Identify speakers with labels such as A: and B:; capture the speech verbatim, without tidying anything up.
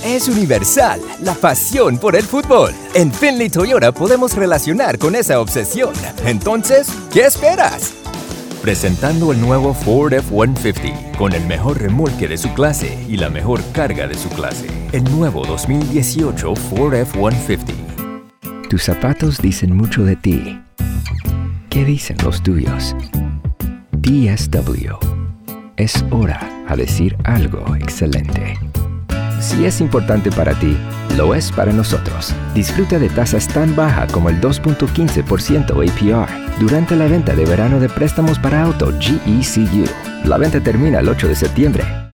A: es universal, la pasión por el fútbol. En Findlay Toyota podemos relacionar con esa obsesión. Entonces, ¿qué esperas? Presentando el nuevo Ford F ciento cincuenta, con el mejor remolque de su clase y la mejor carga de su clase. El nuevo dos mil dieciocho Ford F ciento cincuenta.
B: Tus zapatos dicen mucho de ti. ¿Qué dicen los tuyos? D S W. Es hora a decir algo excelente. Si es importante para ti, lo es para nosotros. Disfruta de tasas tan bajas como el dos punto quince por ciento A P R durante la venta de verano de préstamos para auto G E C U. La venta termina el ocho de septiembre.